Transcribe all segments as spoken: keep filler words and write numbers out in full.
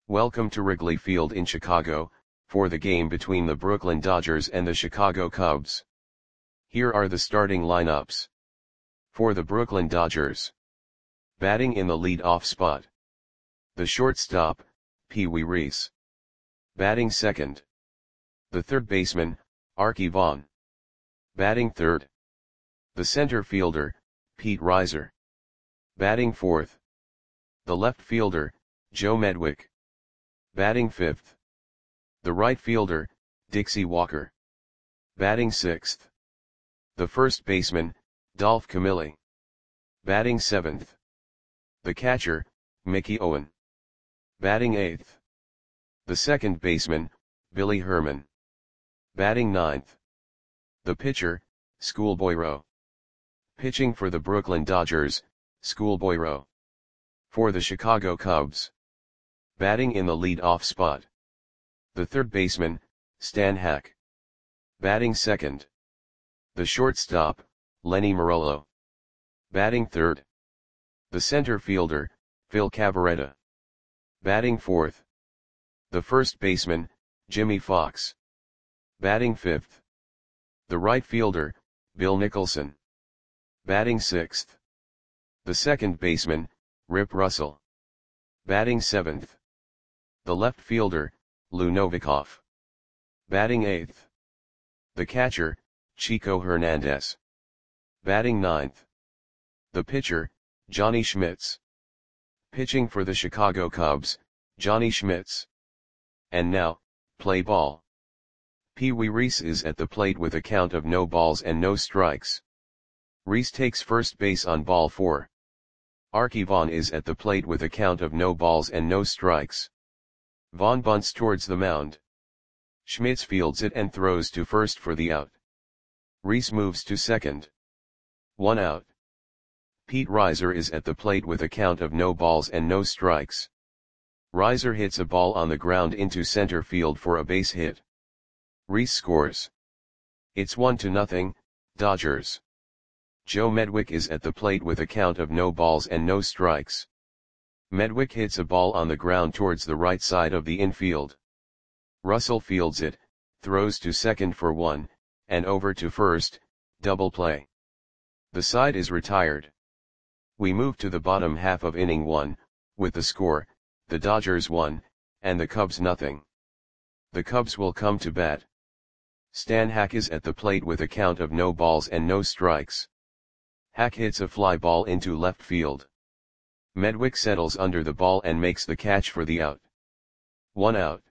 Welcome to Wrigley Field in Chicago, for the game between the Brooklyn Dodgers and the Chicago Cubs. Here are the starting lineups. For the Brooklyn Dodgers. Batting in the lead-off spot. The shortstop, Pee Wee Reese. Batting second. The third baseman, Arky Vaughan. Batting third. The center fielder, Pete Reiser. Batting fourth. The left fielder, Joe Medwick. Batting fifth. The right fielder, Dixie Walker. Batting sixth. The first baseman, Dolph Camilli. Batting seventh. The catcher, Mickey Owen. Batting eighth. The second baseman, Billy Herman. Batting ninth. The pitcher, Schoolboy Rowe. Pitching for the Brooklyn Dodgers, Schoolboy Rowe. For the Chicago Cubs. Batting in the lead-off spot. The third baseman, Stan Hack. Batting second. The shortstop, Lenny Marollo. Batting third. The center fielder, Phil Cavarretta. Batting fourth. The first baseman, Jimmy Fox. Batting fifth. The right fielder, Bill Nicholson. Batting sixth. The second baseman, Rip Russell. Batting seventh. The left fielder, Lou Novikov. Batting eighth. The catcher, Chico Hernandez. Batting ninth. The pitcher, Johnny Schmitz. Pitching for the Chicago Cubs, Johnny Schmitz. And now, play ball. Pee Wee Reese is at the plate with a count of no balls and no strikes. Reese takes first base on ball four. Arky Vaughan is at the plate with a count of no balls and no strikes. Vaughan bunts towards the mound. Schmitz fields it and throws to first for the out. Reese moves to second. One out. Pete Reiser is at the plate with a count of no balls and no strikes. Reiser hits a ball on the ground into center field for a base hit. Reese scores. It's one to nothing, Dodgers. Joe Medwick is at the plate with a count of no balls and no strikes. Medwick hits a ball on the ground towards the right side of the infield. Russell fields it, throws to second for one, and over to first, double play. The side is retired. We move to the bottom half of inning one, with the score, the Dodgers one, and the Cubs nothing. The Cubs will come to bat. Stan Hack is at the plate with a count of no balls and no strikes. Hack hits a fly ball into left field. Medwick settles under the ball and makes the catch for the out. One out.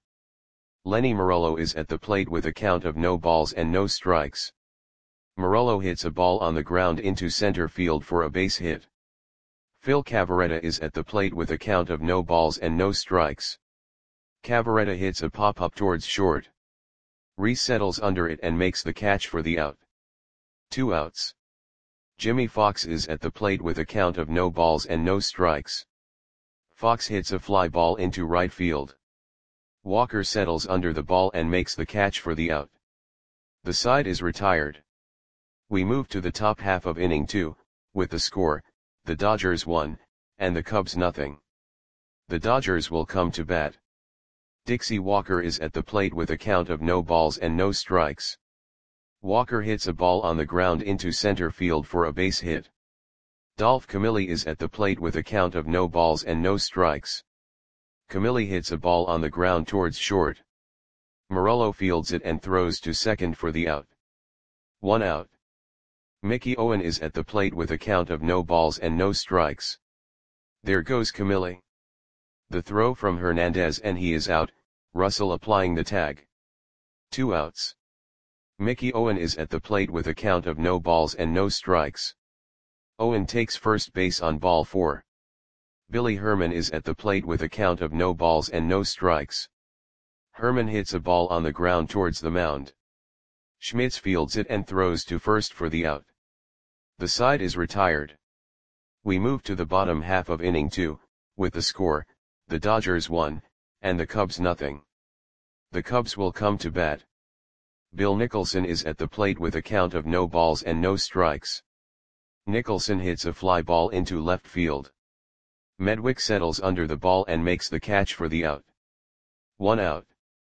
Lenny Marollo is at the plate with a count of no balls and no strikes. Marollo hits a ball on the ground into center field for a base hit. Phil Cavarretta is at the plate with a count of no balls and no strikes. Cavarretta hits a pop-up towards short. Reese settles under it and makes the catch for the out. Two outs. Jimmy Fox is at the plate with a count of no balls and no strikes. Fox hits a fly ball into right field. Walker settles under the ball and makes the catch for the out. The side is retired. We move to the top half of inning two, with the score, the Dodgers one, and the Cubs nothing. The Dodgers will come to bat. Dixie Walker is at the plate with a count of no balls and no strikes. Walker hits a ball on the ground into center field for a base hit. Dolph Camilli is at the plate with a count of no balls and no strikes. Camilli hits a ball on the ground towards short. Marollo fields it and throws to second for the out. One out. Mickey Owen is at the plate with a count of no balls and no strikes. There goes Camilli. The throw from Hernandez and he is out, Russell applying the tag. Two outs. Mickey Owen is at the plate with a count of no balls and no strikes. Owen takes first base on ball four. Billy Herman is at the plate with a count of no balls and no strikes. Herman hits a ball on the ground towards the mound. Schmitz fields it and throws to first for the out. The side is retired. We move to the bottom half of inning two, with the score, the Dodgers one, and the Cubs nothing. The Cubs will come to bat. Bill Nicholson is at the plate with a count of no balls and no strikes. Nicholson hits a fly ball into left field. Medwick settles under the ball and makes the catch for the out. One out.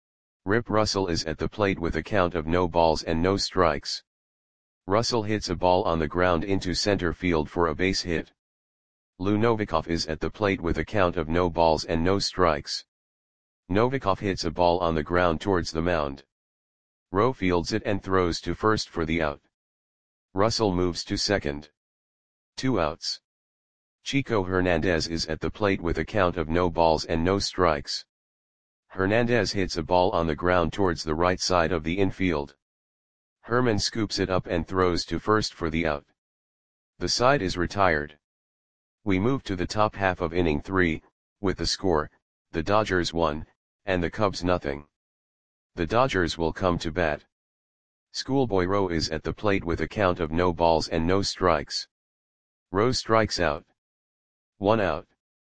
Rip Russell is at the plate with a count of no balls and no strikes. Russell hits a ball on the ground into center field for a base hit. Lou Novikov is at the plate with a count of no balls and no strikes. Novikov hits a ball on the ground towards the mound. Rowe fields it and throws to first for the out. Russell moves to second. Two outs. Chico Hernandez is at the plate with a count of no balls and no strikes. Hernandez hits a ball on the ground towards the right side of the infield. Herman scoops it up and throws to first for the out. The side is retired. We move to the top half of inning three, with the score, the Dodgers one, and the Cubs nothing. The Dodgers will come to bat. Schoolboy Rowe is at the plate with a count of no balls and no strikes. Rowe strikes out. One out.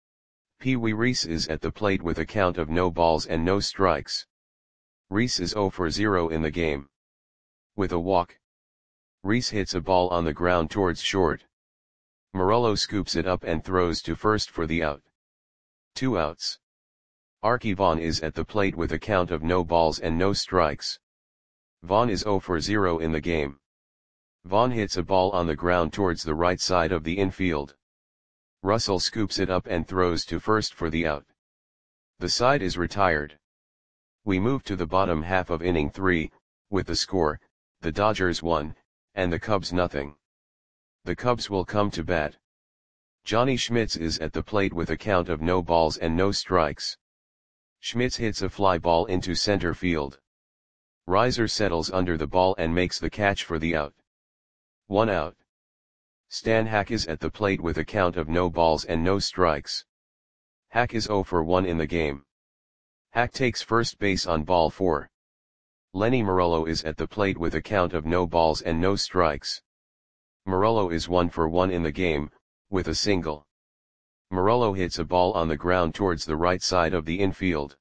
Pee Wee Reese is at the plate with a count of no balls and no strikes. Reese is zero for zero in the game. With a walk. Reese hits a ball on the ground towards short. Morello scoops it up and throws to first for the out. Two outs. Arky Vaughan is at the plate with a count of no balls and no strikes. Vaughan is zero for zero in the game. Vaughan hits a ball on the ground towards the right side of the infield. Russell scoops it up and throws to first for the out. The side is retired. We move to the bottom half of inning three, with the score, the Dodgers one, and the Cubs nothing. The Cubs will come to bat. Johnny Schmitz is at the plate with a count of no balls and no strikes. Schmitz hits a fly ball into center field. Reiser settles under the ball and makes the catch for the out. One out. Stan Hack is at the plate with a count of no balls and no strikes. Hack is zero for one in the game. Hack takes first base on ball four. Lenny Morello is at the plate with a count of no balls and no strikes. Morello is one for one in the game, with a single. Morello hits a ball on the ground towards the right side of the infield.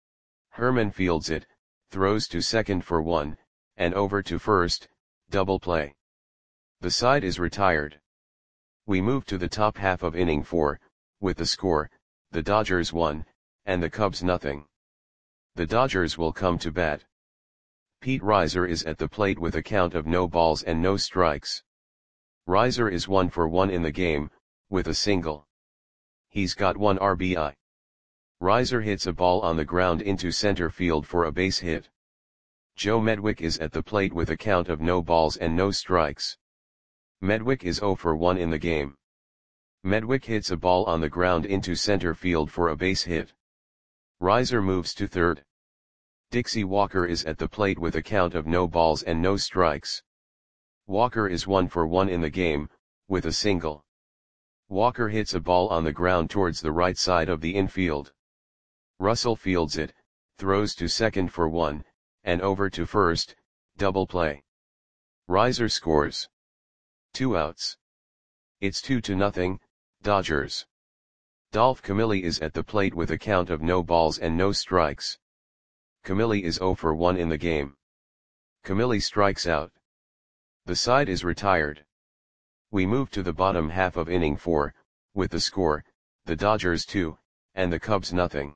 Herman fields it, throws to second for one, and over to first, double play. The side is retired. We move to the top half of inning four, with the score, the Dodgers one, and the Cubs nothing. The Dodgers will come to bat. Pete Reiser is at the plate with a count of no balls and no strikes. Reiser is one for one in the game, with a single. He's got one R B I. Reiser hits a ball on the ground into center field for a base hit. Joe Medwick is at the plate with a count of no balls and no strikes. Medwick is zero for one in the game. Medwick hits a ball on the ground into center field for a base hit. Reiser moves to third. Dixie Walker is at the plate with a count of no balls and no strikes. Walker is one for one in the game, with a single. Walker hits a ball on the ground towards the right side of the infield. Russell fields it, throws to second for one, and over to first, double play. Reiser scores. Two outs. It's two to nothing, Dodgers. Dolph Camilli is at the plate with a count of no balls and no strikes. Camilli is zero for one in the game. Camilli strikes out. The side is retired. We move to the bottom half of inning four, with the score, the Dodgers two, and the Cubs nothing.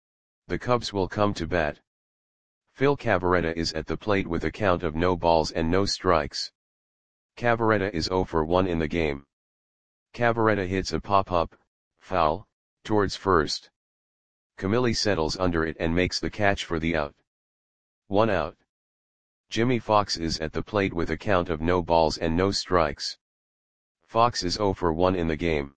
The Cubs will come to bat. Phil Cavarretta is at the plate with a count of no balls and no strikes. Cavarretta is zero for one in the game. Cavarretta hits a pop-up, foul, towards first. Camilli settles under it and makes the catch for the out. One out. Jimmy Fox is at the plate with a count of no balls and no strikes. Fox is zero for one in the game.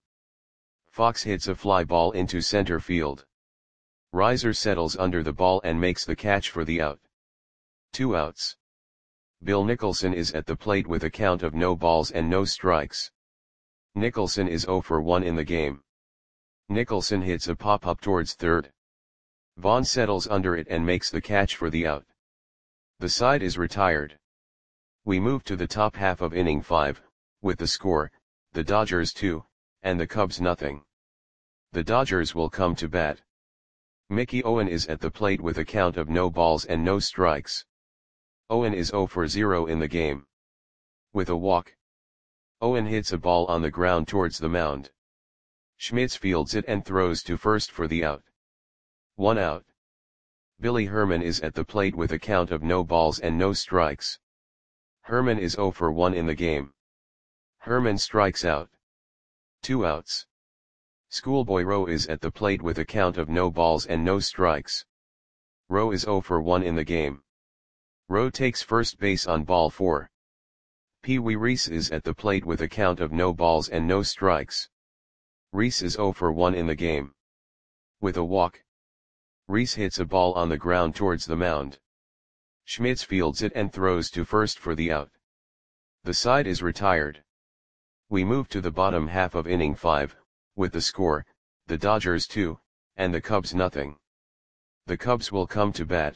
Fox hits a fly ball into center field. Reiser settles under the ball and makes the catch for the out. Two outs. Bill Nicholson is at the plate with a count of no balls and no strikes. Nicholson is zero for one in the game. Nicholson hits a pop-up towards third. Vaughn settles under it and makes the catch for the out. The side is retired. We move to the top half of inning five, with the score, the Dodgers two, and the Cubs nothing. The Dodgers will come to bat. Mickey Owen is at the plate with a count of no balls and no strikes. Owen is zero for zero in the game. With a walk. Owen hits a ball on the ground towards the mound. Schmitz fields it and throws to first for the out. One out. Billy Herman is at the plate with a count of no balls and no strikes. Herman is zero for one in the game. Herman strikes out. Two outs. Schoolboy Rowe is at the plate with a count of no balls and no strikes. Rowe is zero for one in the game. Rowe takes first base on ball four. Pee Wee Reese is at the plate with a count of no balls and no strikes. Reese is zero for one in the game. With a walk, Reese hits a ball on the ground towards the mound. Schmitz fields it and throws to first for the out. The side is retired. We move to the bottom half of inning five, with the score, the Dodgers two, and the Cubs nothing. The Cubs will come to bat.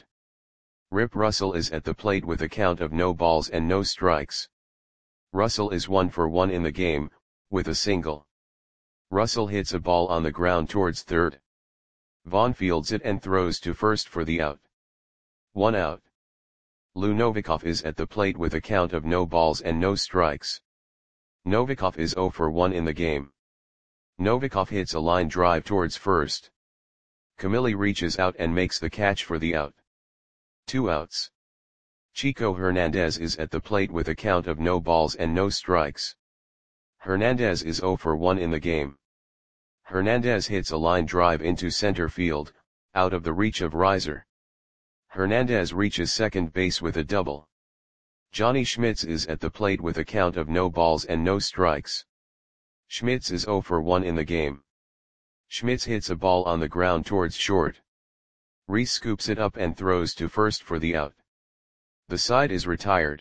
Rip Russell is at the plate with a count of no balls and no strikes. Russell is one for one in the game, with a single. Russell hits a ball on the ground towards third. Vaughn fields it and throws to first for the out. One out. Lou Novikov is at the plate with a count of no balls and no strikes. Novikov is zero for one in the game. Novikov hits a line drive towards first. Camilli reaches out and makes the catch for the out. Two outs. Chico Hernandez is at the plate with a count of no balls and no strikes. Hernandez is zero for one in the game. Hernandez hits a line drive into center field, out of the reach of Reiser. Hernandez reaches second base with a double. Johnny Schmitz is at the plate with a count of no balls and no strikes. Schmitz is zero for one in the game. Schmitz hits a ball on the ground towards short. Reese scoops it up and throws to first for the out. The side is retired.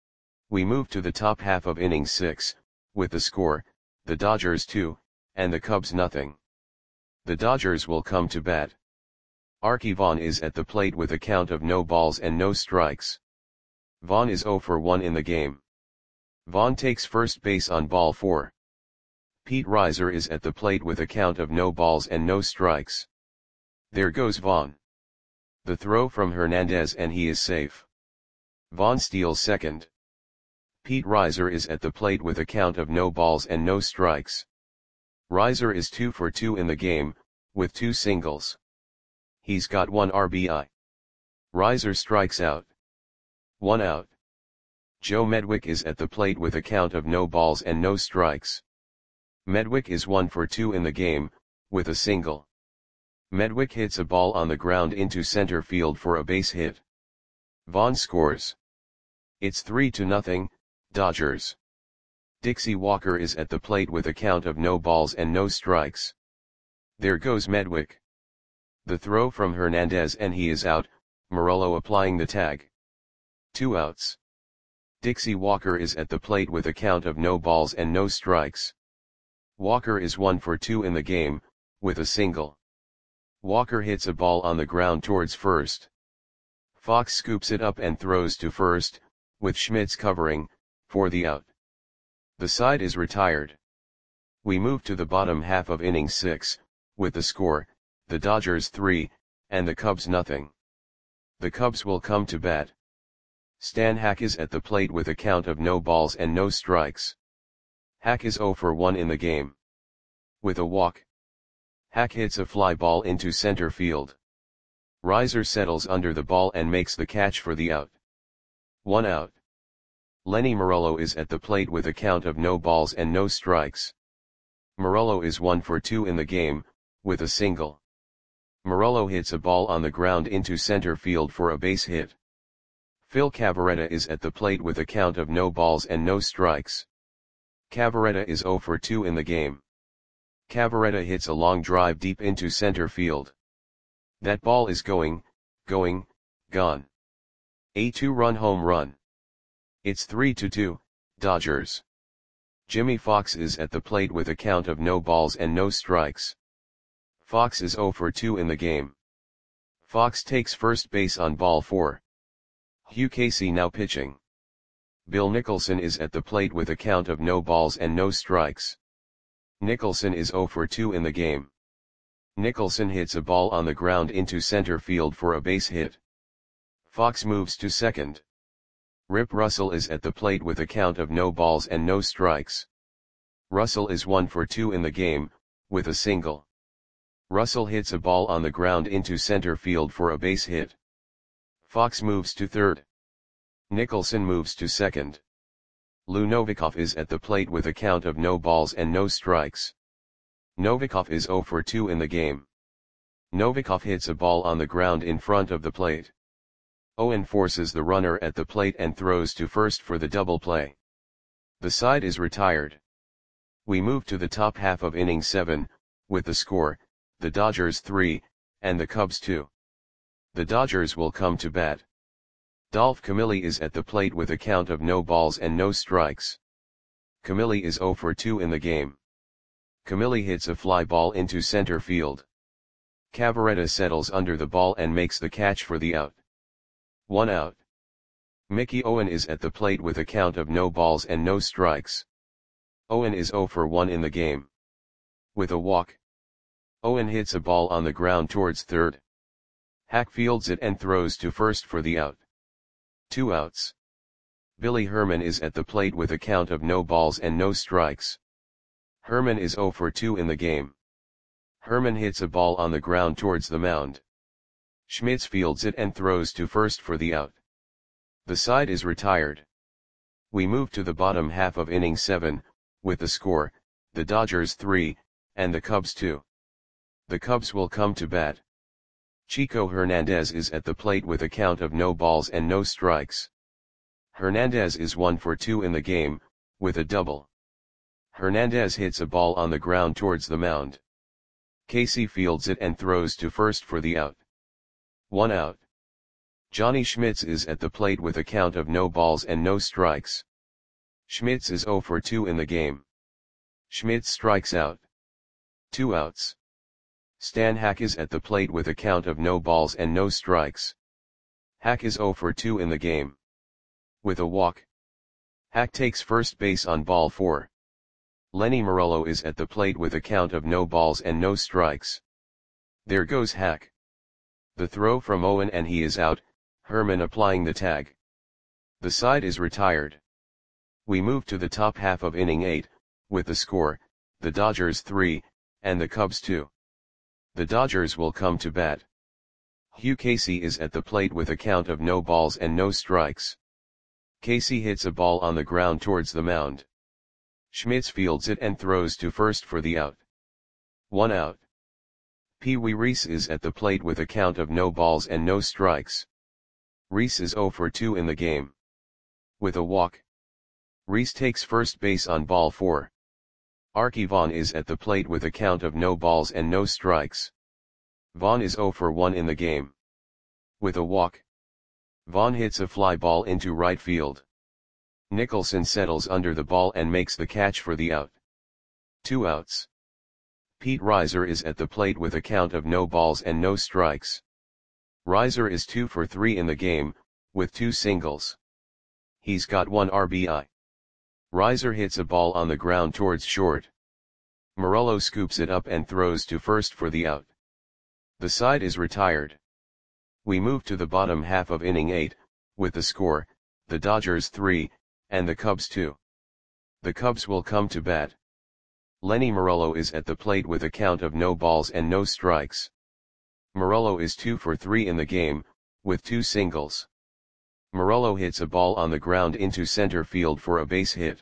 We move to the top half of inning six, with the score, the Dodgers two, and the Cubs nothing. The Dodgers will come to bat. Archie Vaughn is at the plate with a count of no balls and no strikes. Vaughn is zero for one in the game. Vaughn takes first base on ball four. Pete Reiser is at the plate with a count of no balls and no strikes. There goes Vaughn. The throw from Hernandez and he is safe. Vaughn steals second. Pete Reiser is at the plate with a count of no balls and no strikes. Reiser is two for two in the game, with two singles. He's got one R B I. Reiser strikes out. One out. Joe Medwick is at the plate with a count of no balls and no strikes. Medwick is one for two in the game, with a single. Medwick hits a ball on the ground into center field for a base hit. Vaughn scores. It's three to nothing, Dodgers. Dixie Walker is at the plate with a count of no balls and no strikes. There goes Medwick. The throw from Hernandez and he is out, Morello applying the tag. Two outs. Dixie Walker is at the plate with a count of no balls and no strikes. Walker is one for two in the game, with a single. Walker hits a ball on the ground towards first. Fox scoops it up and throws to first, with Schmitz covering, for the out. The side is retired. We move to the bottom half of inning six, with the score, the Dodgers three, and the Cubs nothing. The Cubs will come to bat. Stan Hack is at the plate with a count of no balls and no strikes. Hack is zero for one in the game. With a walk, Hack hits a fly ball into center field. Reiser settles under the ball and makes the catch for the out. One out. Lenny Morello is at the plate with a count of no balls and no strikes. Morello is one for two in the game, with a single. Morello hits a ball on the ground into center field for a base hit. Phil Cavarretta is at the plate with a count of no balls and no strikes. Cavarretta is zero for two in the game. Cavarretta hits a long drive deep into center field. That ball is going, going, gone. A two-run home run. It's three to two, Dodgers. Jimmy Fox is at the plate with a count of no balls and no strikes. Fox is zero for two in the game. Fox takes first base on ball four. Hugh Casey now pitching. Bill Nicholson is at the plate with a count of no balls and no strikes. Nicholson is zero for two in the game. Nicholson hits a ball on the ground into center field for a base hit. Fox moves to second. Rip Russell is at the plate with a count of no balls and no strikes. Russell is one for two in the game, with a single. Russell hits a ball on the ground into center field for a base hit. Fox moves to third. Nicholson moves to second. Lou Novikov is at the plate with a count of no balls and no strikes. Novikov is zero for two in the game. Novikov hits a ball on the ground in front of the plate. Owen forces the runner at the plate and throws to first for the double play. The side is retired. We move to the top half of inning seven, with the score, the Dodgers three, and the Cubs two. The Dodgers will come to bat. Dolph Camilli is at the plate with a count of no balls and no strikes. Camilli is zero for two in the game. Camilli hits a fly ball into center field. Cavarretta settles under the ball and makes the catch for the out. One out. Mickey Owen is at the plate with a count of no balls and no strikes. Owen is zero for one in the game. With a walk. Owen hits a ball on the ground towards third. Hack fields it and throws to first for the out. Two outs. Billy Herman is at the plate with a count of no balls and no strikes. Herman is zero for two in the game. Herman hits a ball on the ground towards the mound. Schmitz fields it and throws to first for the out. The side is retired. We move to the bottom half of inning seven, with the score, the Dodgers three, and the Cubs two. The Cubs will come to bat. Chico Hernandez is at the plate with a count of no balls and no strikes. Hernandez is one for two in the game, with a double. Hernandez hits a ball on the ground towards the mound. Casey fields it and throws to first for the out. One out. Johnny Schmitz is at the plate with a count of no balls and no strikes. Schmitz is zero for two in the game. Schmitz strikes out. Two outs. Stan Hack is at the plate with a count of no balls and no strikes. Hack is zero for two in the game. With a walk. Hack takes first base on ball four. Lenny Morello is at the plate with a count of no balls and no strikes. There goes Hack. The throw from Owen and he is out, Herman applying the tag. The side is retired. We move to the top half of inning eight, with the score, the Dodgers three, and the Cubs two. The Dodgers will come to bat. Hugh Casey is at the plate with a count of no balls and no strikes. Casey hits a ball on the ground towards the mound. Schmitz fields it and throws to first for the out. One out. Pee Wee Reese is at the plate with a count of no balls and no strikes. Reese is zero for two in the game. With a walk. Reese takes first base on ball four. Archie Vaughn is at the plate with a count of no balls and no strikes. Vaughn is zero for one in the game. With a walk. Vaughn hits a fly ball into right field. Nicholson settles under the ball and makes the catch for the out. Two outs. Pete Reiser is at the plate with a count of no balls and no strikes. Reiser is two for three in the game, with two singles. He's got one R B I. Reiser hits a ball on the ground towards short. Morello scoops it up and throws to first for the out. The side is retired. We move to the bottom half of inning eight, with the score, the Dodgers three, and the Cubs two. The Cubs will come to bat. Lenny Morello is at the plate with a count of no balls and no strikes. Morello is two for three in the game, with two singles. Morello hits a ball on the ground into center field for a base hit.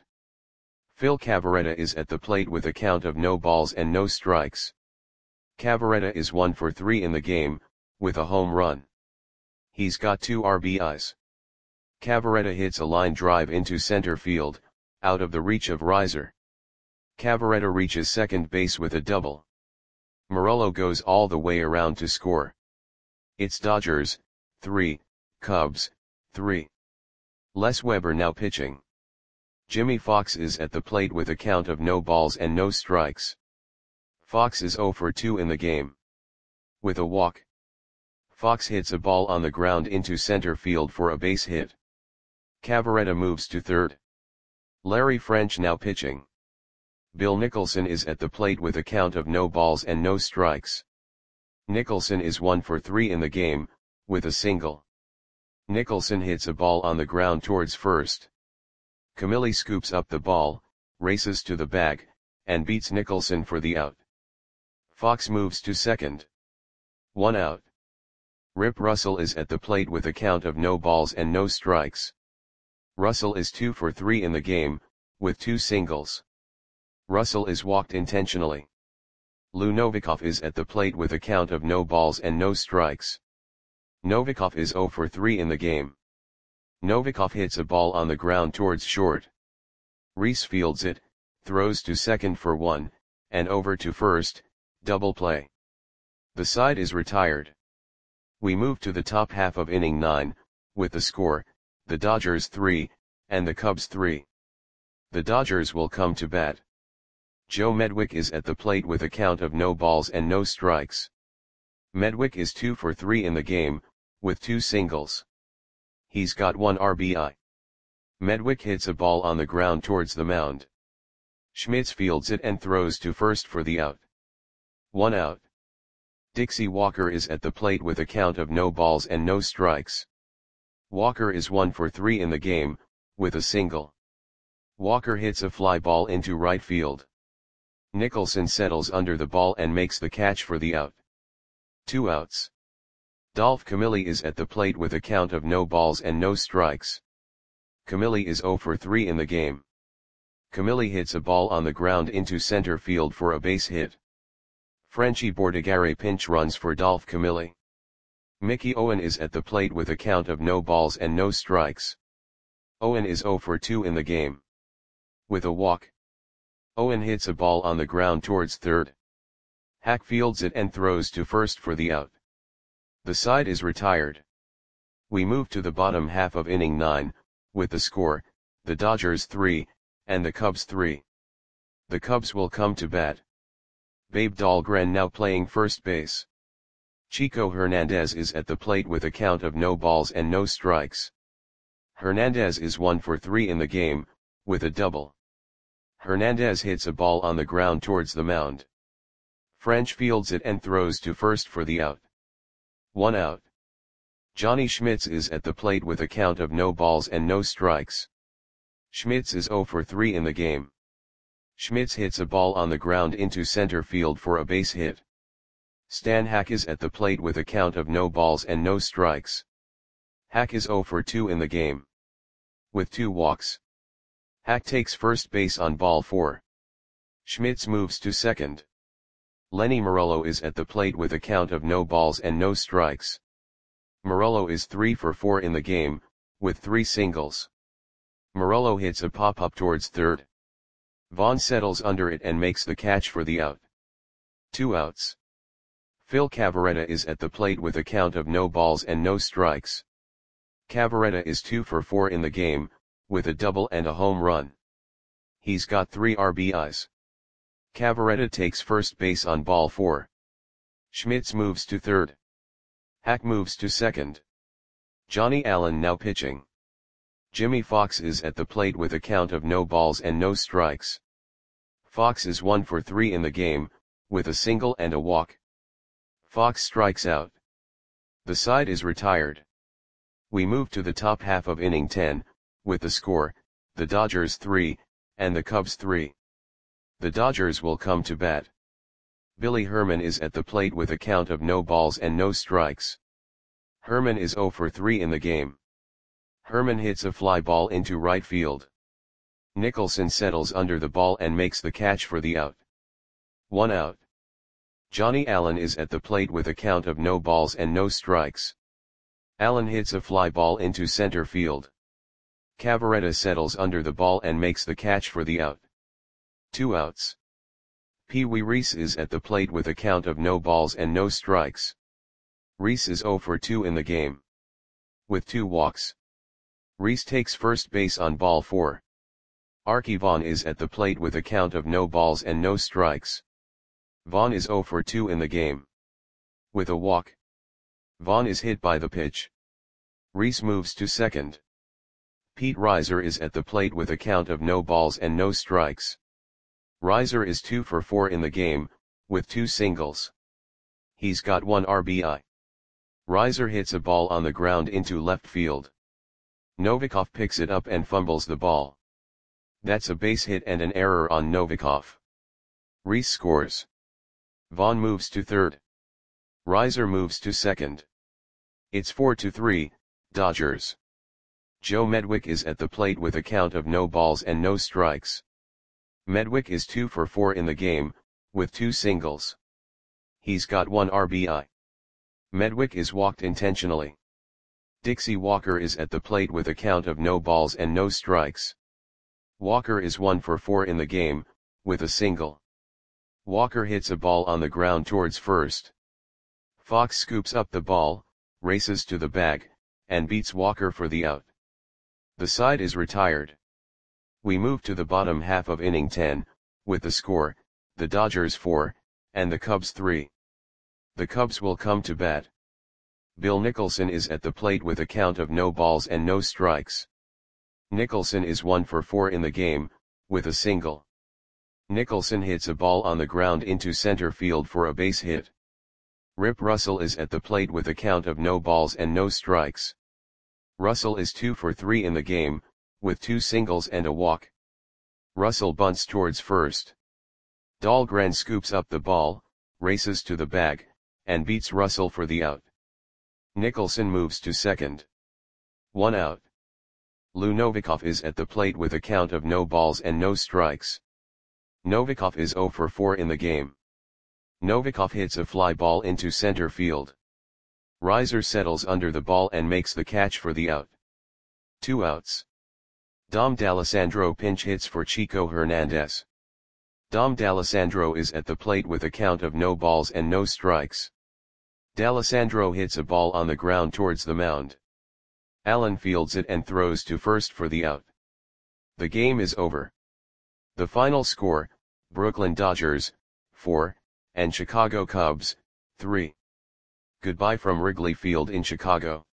Phil Cavarretta is at the plate with a count of no balls and no strikes. Cavarretta is one for three in the game, with a home run. He's got two R B Is. Cavarretta hits a line drive into center field, out of the reach of Reiser. Cavarretta reaches second base with a double. Morello goes all the way around to score. It's Dodgers, three, Cubs, three. Les Weber now pitching. Jimmy Fox is at the plate with a count of no balls and no strikes. Fox is zero for two in the game. With a walk. Fox hits a ball on the ground into center field for a base hit. Cavarretta moves to third. Larry French now pitching. Bill Nicholson is at the plate with a count of no balls and no strikes. Nicholson is one for three in the game, with a single. Nicholson hits a ball on the ground towards first. Camilli scoops up the ball, races to the bag, and beats Nicholson for the out. Fox moves to second. One out. Rip Russell is at the plate with a count of no balls and no strikes. Russell is two for three in the game, with two singles. Russell is walked intentionally. Lou Novikov is at the plate with a count of no balls and no strikes. Novikov is zero for three in the game. Novikov hits a ball on the ground towards short. Rhys fields it, throws to second for one, and over to first, double play. The side is retired. We move to the top half of inning nine, with the score, the Dodgers three, and the Cubs three. The Dodgers will come to bat. Joe Medwick is at the plate with a count of no balls and no strikes. Medwick is two for three in the game, with two singles. He's got one R B I. Medwick hits a ball on the ground towards the mound. Schmitz fields it and throws to first for the out. One out. Dixie Walker is at the plate with a count of no balls and no strikes. Walker is one for three in the game, with a single. Walker hits a fly ball into right field. Nicholson settles under the ball and makes the catch for the out. Two outs. Dolph Camilli is at the plate with a count of no balls and no strikes. Camilli is zero for three in the game. Camilli hits a ball on the ground into center field for a base hit. Frenchie Bordigare pinch runs for Dolph Camilli. Mickey Owen is at the plate with a count of no balls and no strikes. Owen is zero for two in the game. With a walk. Owen hits a ball on the ground towards third. Hack fields it and throws to first for the out. The side is retired. We move to the bottom half of inning nine, with the score, the Dodgers three, and the Cubs three. The Cubs will come to bat. Babe Dahlgren now playing first base. Chico Hernandez is at the plate with a count of no balls and no strikes. Hernandez is one for three in the game, with a double. Hernandez hits a ball on the ground towards the mound. French fields it and throws to first for the out. One out. Johnny Schmitz is at the plate with a count of no balls and no strikes. Schmitz is zero for three in the game. Schmitz hits a ball on the ground into center field for a base hit. Stan Hack is at the plate with a count of no balls and no strikes. Hack is zero for two in the game. With two walks. Hack takes first base on ball four. Schmitz moves to second. Lenny Morello is at the plate with a count of no balls and no strikes. Morello is three for four in the game, with three singles. Morello hits a pop-up towards third. Vaughn settles under it and makes the catch for the out. Two outs. Phil Cavarretta is at the plate with a count of no balls and no strikes. Cavarretta is two for four in the game, with a double and a home run. He's got three R B Is. Cavarretta takes first base on ball four. Schmitz moves to third. Hack moves to second. Johnny Allen now pitching. Jimmy Fox is at the plate with a count of no balls and no strikes. Fox is one for three in the game, with a single and a walk. Fox strikes out. The side is retired. We move to the top half of inning ten, with the score, the Dodgers three, and the Cubs three. The Dodgers will come to bat. Billy Herman is at the plate with a count of no balls and no strikes. Herman is zero for three in the game. Herman hits a fly ball into right field. Nicholson settles under the ball and makes the catch for the out. One out. Johnny Allen is at the plate with a count of no balls and no strikes. Allen hits a fly ball into center field. Cavarretta settles under the ball and makes the catch for the out. Two outs. Pee Wee Reese is at the plate with a count of no balls and no strikes. Reese is zero for two in the game. With two walks. Reese takes first base on ball four. Archie Vaughn is at the plate with a count of no balls and no strikes. Vaughn is zero for two in the game. With a walk. Vaughn is hit by the pitch. Reese moves to second. Pete Reiser is at the plate with a count of no balls and no strikes. Reiser is two for four in the game, with two singles. He's got one R B I. Reiser hits a ball on the ground into left field. Novikov picks it up and fumbles the ball. That's a base hit and an error on Novikov. Reese scores. Vaughn moves to third. Reiser moves to second. It's four to three, Dodgers. Joe Medwick is at the plate with a count of no balls and no strikes. Medwick is two for four in the game, with two singles. He's got one R B I. Medwick is walked intentionally. Dixie Walker is at the plate with a count of no balls and no strikes. Walker is one for four in the game, with a single. Walker hits a ball on the ground towards first. Fox scoops up the ball, races to the bag, and beats Walker for the out. The side is retired. We move to the bottom half of inning ten, with the score, the Dodgers four, and the Cubs three. The Cubs will come to bat. Bill Nicholson is at the plate with a count of no balls and no strikes. Nicholson is one for four in the game, with a single. Nicholson hits a ball on the ground into center field for a base hit. Rip Russell is at the plate with a count of no balls and no strikes. Russell is two for three in the game, with two singles and a walk. Russell bunts towards first. Dahlgren scoops up the ball, races to the bag, and beats Russell for the out. Nicholson moves to second. One out. Lou Novikov is at the plate with a count of no balls and no strikes. Novikov is zero for four in the game. Novikov hits a fly ball into center field. Reiser settles under the ball and makes the catch for the out. Two outs. Dom D'Alessandro pinch hits for Chico Hernandez. Dom D'Alessandro is at the plate with a count of no balls and no strikes. D'Alessandro hits a ball on the ground towards the mound. Allen fields it and throws to first for the out. The game is over. The final score, Brooklyn Dodgers, four, and Chicago Cubs, three. Goodbye from Wrigley Field in Chicago.